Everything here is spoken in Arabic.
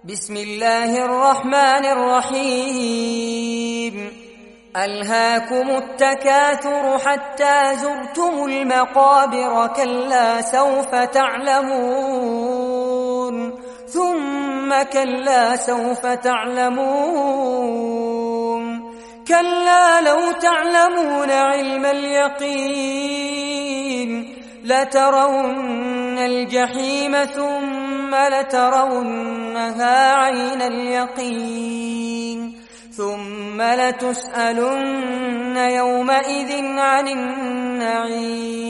بسم الله الرحمن الرحيم. ألهاكم التكاثر حتى زرتم المقابر، كلا سوف تعلمون ثم كلا سوف تعلمون، كلا لو تعلمون علم اليقين لترون الجحيم ثم لترونها عين اليقين، ثم لتسألن يومئذ عن النعيم.